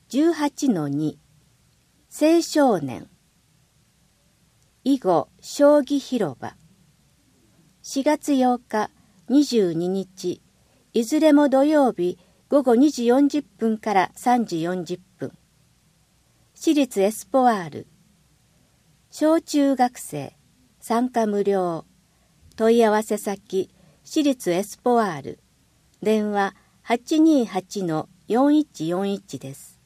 18-2 青少年囲碁将棋広場4月8日22日いずれも土曜日午後2時40分から3時40分私立エスポワール小中学生参加無料問い合わせ先私立エスポワール電話 828-4141 です。